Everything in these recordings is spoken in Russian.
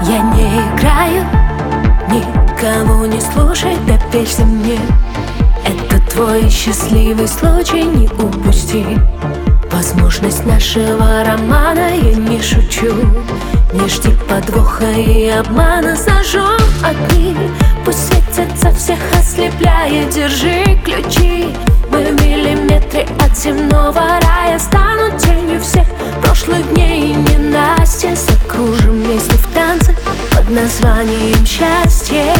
Я не играю, никого не слушай, доверься мне. Это твой счастливый случай, не упусти возможность нашего романа. Я не шучу, не жди подвоха и обмана. Зажжем огни, пусть светятся всех ослепляя. Держи ключи, мы в миллиметре от земного рая. Станут тенью всех прошлых дней и ненастья. Закружим вместе в танце под названием счастье.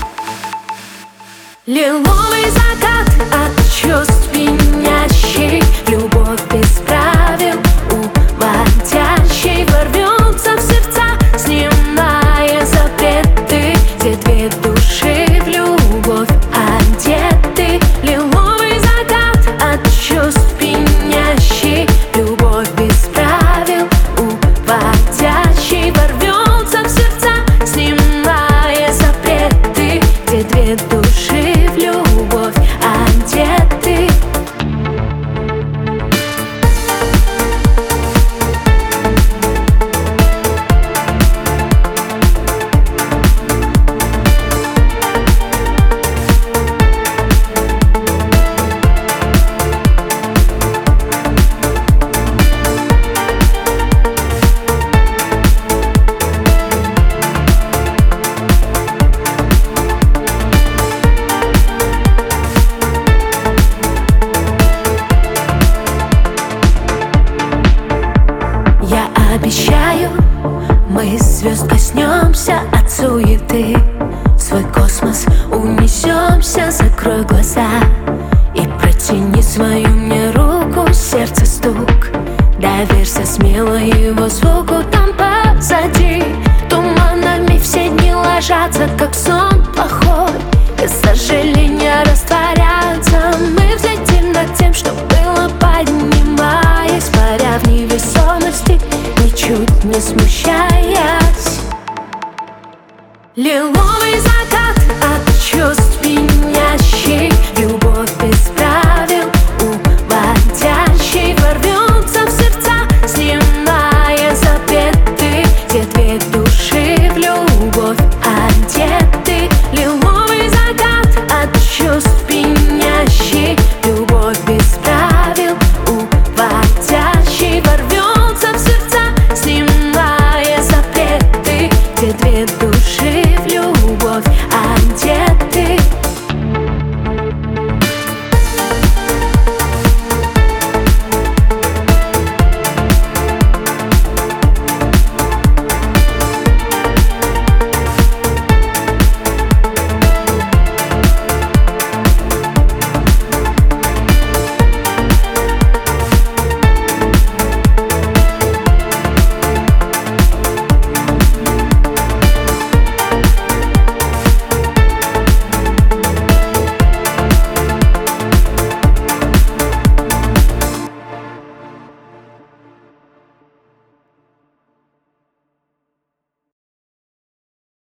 Лиловый закат от чувств пьянящий, любовь без правил уводящий. Ворвемся в сердца, снимая запреты, где две души в любовь одеты. Лиловый закат от чувств пьянящий, любовь без правил уводящий. Ворвемся в сердца, снимая запреты, где две души в любовь одеты. Обещаю, мы звезд коснемся от суеты. В свой космос унесемся, закрой глаза и протяни свою мне руку. Сердце стук, доверься смело его звуку. Там позади туманами все дни ложатся, как сон плохой, и сожаления растворятся. Мы взлетим над тем, что было, поднимаясь, паря в невесомости, ничуть не смущаясь. Лиловый закат от чувств